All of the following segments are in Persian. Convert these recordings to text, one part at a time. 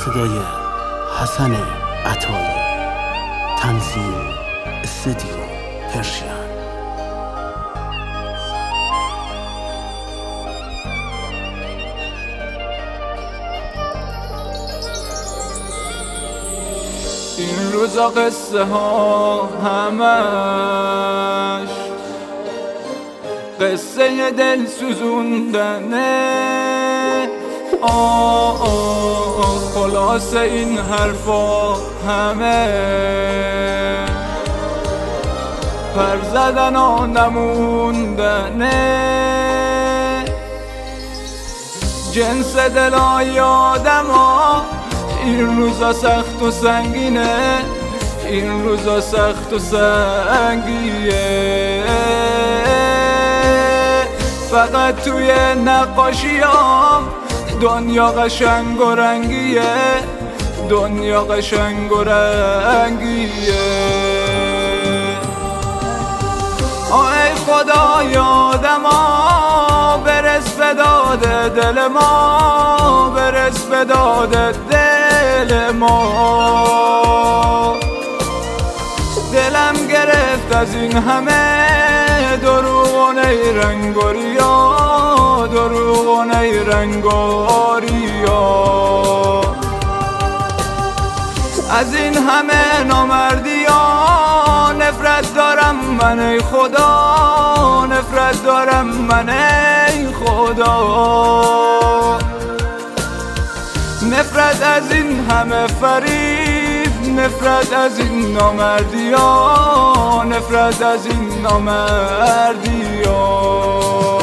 صدای حسن عطایی، تنظیم استودیو پرشین. این روزا قصه ها همش قصه دل سوزوندنه. خلاص این حرفا همه پر زدن و نموندنه. جنس دلای آدم ها این روزا سخت و سنگینه، این روزا سخت و سنگیه. فقط توی نقاشیام دنیا قشنگ و رنگیه، دنیا قشنگ و رنگیه. ای خدا یادم برس به داد دل ما، برس به داد دل ما. دلم گرفت از این همه دروغ و نیرنگ و ریا، دروغ و نیرنگ و ریا. از این همه نامردی ها نفرت دارم من ای خدا، نفرت دارم من ای خدا. نفرت از این همه فریب، نفرت از این نامردی ها، نفرت از این نامردی ها.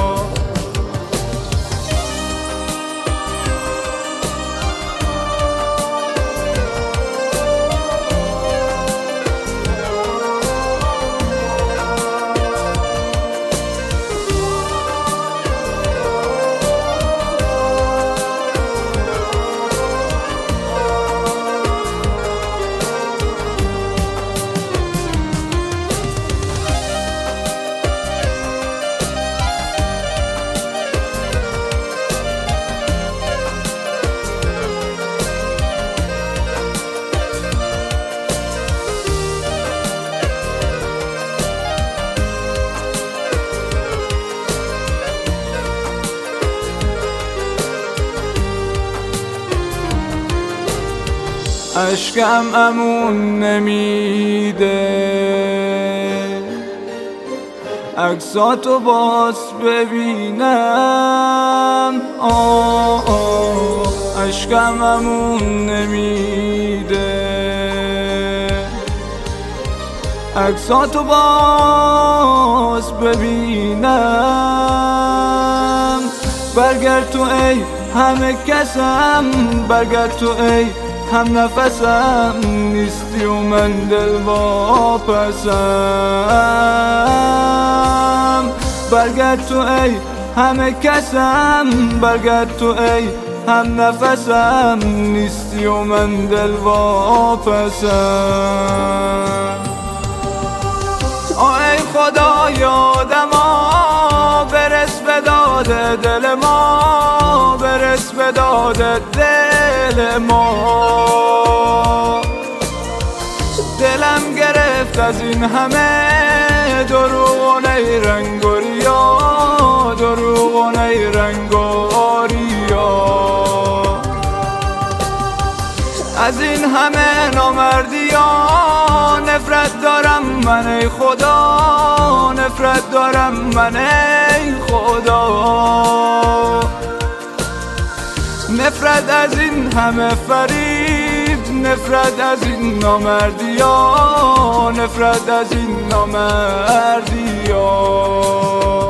اشکم امون نمیده عکساتو باز ببینم. اشکم امون نمیده عکساتو باز ببینم. برگرد تو ای همه کسم، برگرد تو ای هم نفسم، نیستی و من دل واپسم. برگرد تو ای همه کسم، برگرد تو ای هم نفسم، نیستی و من دل واپسم. ای خدا یادم برس به داد دل ما، برس به داد دل ما. دلم گرفت از این همه دروغ و نیرنگ و ریا، دروغ و نیرنگ و ریا. از این همه نامردی ها نفرت دارم من ای خدا، نفرت دارم من ای خدا. نفرت از این همه فریب، نفرت از این نامردی ها، نفرت از این نامردی ها.